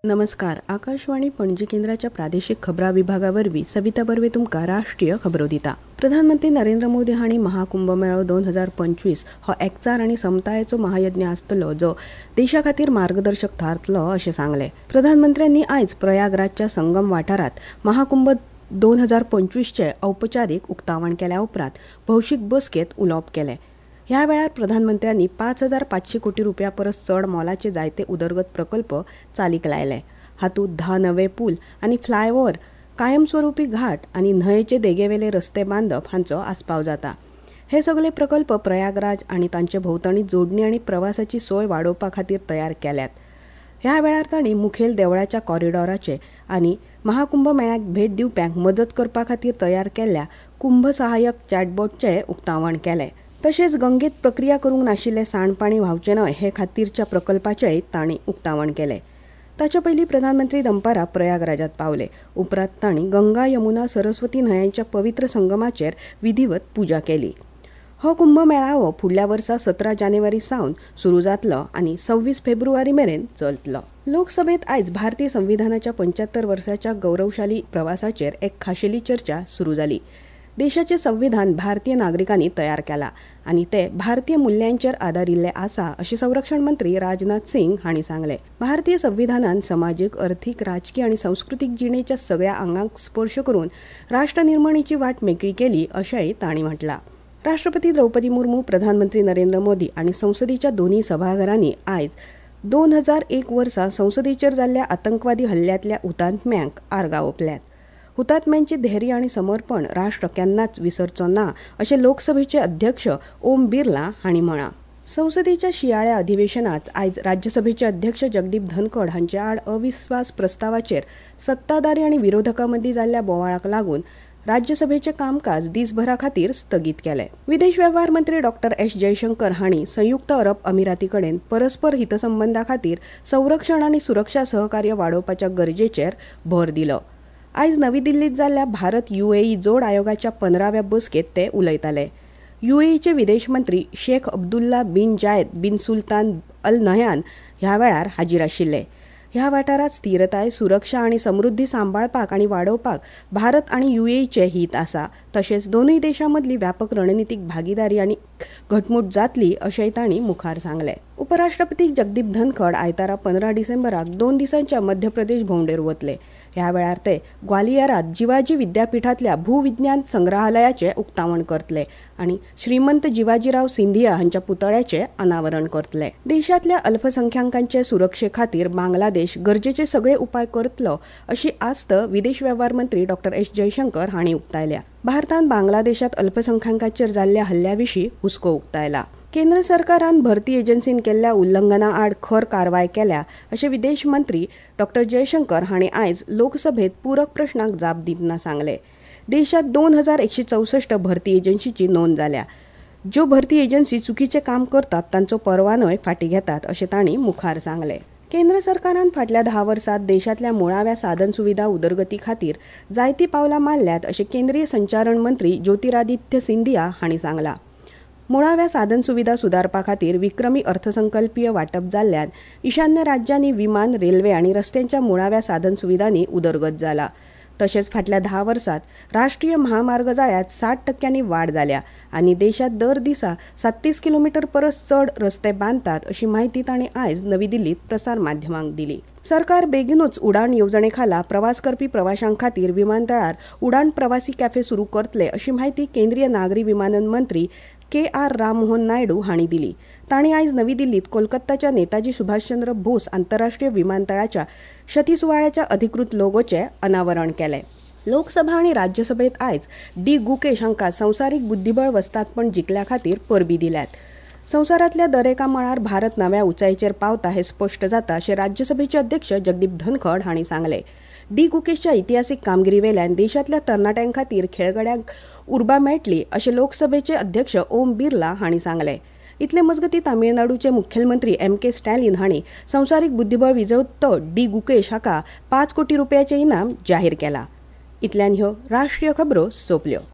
नमस्कार. आकाशवाणी पणजी केंद्राच्या प्रादेशिक खबरां विभागावरवीं सविता बर्वे तुमकां राष्ट्रीय खबरो दिता. प्रधानमंत्री नरेंद्र मोदी हांणी महाकुंभमेळो 2025 हो एकचार आनी समतायेचो महायज्ञ आसतलो जो देशा खातीर मार्गदर्शक थारतलो अशें सांगलें. प्रधानमंत्र्यांनी आयज प्रयागराजच्या संगम वाठारांत महाकुंभ 2025चे औपचारीक उक्तावण केल्या उपरांत भौशीक बसकेंत उलोवप केलें. ह्या वेळार प्रधानमंत्र्यांनी 5,500 कोटी रुपया परस चड मोलाचे जायते उदरगत प्रकल्प चालीक लायले. हातूंत 10 नवे पूल आनी फ्लायओव्हर, कायमस्वरुपी घाट आनी न्हंयेचे देगेवेले रस्ते बांदप हांचो आस्पाव जाता. हे सगळे प्रकल्प प्रयागराज आनी तांचे भोंवतणी जोडणी आनी प्रवासाची सोय वाडोवपा खातीर तयार केल्यात. ह्या वेळार तांणी मुखेल देवळाच्या कॉरिडॉराचे आनी महाकुंभ मेळ्याक भेट दिवप्यांक मदत करपा खातीर तयार केल्ल्या कुंभ सहाय्यक चॅटबॉटचे उक्तावण केलें. तशेंच गंगेत प्रक्रिया करूंक नाशिल्लें सांडपाणी व्हांवचें न्हय हे खातीरच्या प्रकल्पाचेंय तांणी उक्तावण केलें. ताचे पयलीं प्रधानमंत्री दनपारां प्रयागराजांत पावले. उपरांत तांणी गंगा, यमुना, सरस्वती न्हंयांच्या पवित्र संगमाचेर विधिवत पुजा केली. हो कुंभ मेळावो फुडल्या वर्सा 17 जानेवारी सावन सुरू जातलो आनी 26 फेब्रुवारी मेरेन चलतलो. लोकसभेत आयज भारतीय संविधानाच्या 75 वर्साच्या गौरवशाली प्रवासाचेर एक खाशेली चर्चा सुरू जाली. देशाचे संविधान भारतीय नागरिकांनी तयार केला आनी ते भारतीय मुल्यांचेर आदारिल्ले आसा अशें संरक्षण मंत्री राजनाथ सिंग हांणी सांगलें. भारतीय संविधानान समाजीक, अर्थीक, राजकीय आनी सांस्कृतीक जिणेच्या सगळ्या आंगांक स्पर्श करून राष्ट्र निर्माणेची वाट मेकळी केली अशेंय तांणी म्हटलां. राष्ट्रपती द्रौपदी मुर्मू, प्रधानमंत्री नरेंद्र मोदी आनी संसदेच्या दोन्ही सभाघरांनी आयज 2001 वर्सा संसदेचेर जाल्ल्या आतंकवादी हल्ल्यांतल्या हुतात्म्यांक आर्गां ओंपल्यात. हुतात्म्यांचे धैर्य आनी समर्पण राष्ट्र केन्नाच विसरचो ना अशें लोकसभेचे अध्यक्ष ओम बिर्ला हांणी म्हळां. संसदेच्या शियाळ्या अधिवेशनात आयज राज्यसभेचे अध्यक्ष जगदीप धनखड हांचे आड अविस्वास प्रस्तावाचेर सत्ताधारी आनी विरोधकां मदीं जाल्ल्या बोवाळाक लागून राज्यसभेचें कामकाज दिसभरा खातीर स्थगीत केलें. विदेश वेव्हार मंत्री डॉ. एस. जयशंकर हांणी संयुक्त अरब अमिराती कडेन परस्पर हितसंबंदां खातीर संरक्षण आनी सुरक्षा सहकार्य वाडोवपाच्या गरजेचेर भर दिलो. आयज नवी दिल्लीत जाल्ल्या भारत UAE जोड आयोगाच्या 15व्या बसकेत ते उलयताले. UAEचे विदेश मंत्री शेख अब्दुल्ला बिन जायद बिन सुल्तान अल नह्यान ह्या वेळार हाजीर आशिल्ले. ह्या वाठारात स्थिरताय, सुरक्षा आनी समृद्धी सांबाळपाक आनी वाडोवपाक भारत आनी UAEचे हित आसा. तशेंच दोनूय देशां मदली व्यापक रणनीतीक भागीदारी आनी घटमूट जातली अशेंय तांणी मुखार सांगलें. उपराष्ट्रपती जगदीप धनखड आयतारा 15 डिसेंबराक 2 दिसांच्या मध्य प्रदेश भोंवडेर वतले. ह्या वेळार ते ग्वालियरात जिवाजी विद्यापीठांतल्या भूविज्ञान संग्रहालयाचे उक्तावण करतले आनी श्रीमंत जिवाजीराव सिंधिया हांच्या पुतळ्याचे अनावरण करतले. देशांतल्या अल्पसंख्याकांचे सुरक्षे खातीर बांगलादेश गरजेचे सगळे उपाय करतलो अशी आस्त विदेश वेव्हार मंत्री डॉ. एस. जयशंकर हांणी उक्तायल्या. भारतान बांगलादेशात अल्पसंख्याकांचेर जाल्ल्या हल्ल्या-विशीं हुस्को उक्तायला. केंद्र सरकारान भरती एजन्सीन केल्ल्या उल्लंघना आड खर कारवाय केल्या अशें विदेश मंत्री डॉ. जयशंकर हांणी आयज लोकसभेत पूरक प्रश्नाक जाप दितना सांगलें. देशांत 2164 भरती एजन्सीची नोंद जाल्या. ज्यो भरती एजन्सी चुकीचें काम करतात तांचो परवानोय फाटीं घेतात अशें तांणी मुखार सांगलें. केंद्र सरकारान फाटल्या 10 वर्सांत देशांतल्या मुळाव्या साधन सुविधा उदरगती खातीर जायतीं पावलां मारल्यात अशें केंद्रीय संचारण मंत्री ज्योतिरादित्य सिंधिया हांणी सांगलां. मुळाव्या साधन सुविधा सुदारपा खातीर विक्रमी अर्थसंकल्पीय वांटप जाल्ल्यान ईशान्य राज्यांनी विमान, रेल्वे आनी रस्त्यांच्या मुळाव्या साधन सुविधांनी उदरगत जाला. तशेंच फाटल्या 10 वर्सांत राष्ट्रीय महामार्ग जाळ्यात 60% वाड जाल्या आनी देशांत दर दिसा 37 किलोमीटर परस चड रस्ते बांदतात अशी माहिती तांणी आयज नवी दिल्लीत प्रसार माध्यमांक दिली. सरकार बेगीनूच उडाण येवजणे खाला प्रवास करपी प्रवाशांक खातीर विमानतळार उडाण प्रवासी कॅफे सुरू करतले अशी माहिती केंद्रीय नागरी विमानन मंत्री KR राममोहन नायडू हांणी दिली. तांणी आयज नवी दिल्लीत कोलकाताच्या नेताजी सुभाषचंद्र बोस आंतरराष्ट्रीय विमानतळाच्या शती सुवाळ्याच्या अधिकृत लोगोचे अनावरण केलें. लोकसभा आनी राज्यसभेत आयज डी. गुकेश हांकां संवसारीक बुद्धीबळ वस्तादपण जिखल्या खातीर परबीं दिल्यात. संवसारांतल्या दरेका मळार भारत नव्या उंचायेचेर पावता हें स्पश्ट जाता अशें राज्यसभेचे अध्यक्ष जगदीप धनखड हांणी सांगलें. डी. गुकेशच्या इतिहासीक कामगिरी वेल्यान देशांतल्या तरणाट्यां खातीर खेळगड्यांक उर्बा मेळटली अशें लोकसभेचे अध्यक्ष ओम बिर्ला हांणी सांगलें. इतले मजगतीं तामिळनाडूचे मुखेलमंत्री MK स्टॅलिन हांणी संवसारीक बुद्धीबळ विजेतो डी. गुकेश हाका 5 कोटी रुपयाचें इनाम जाहीर केलां. इतल्यान ह्यो राष्ट्रीय खबरो सोंपल्यो.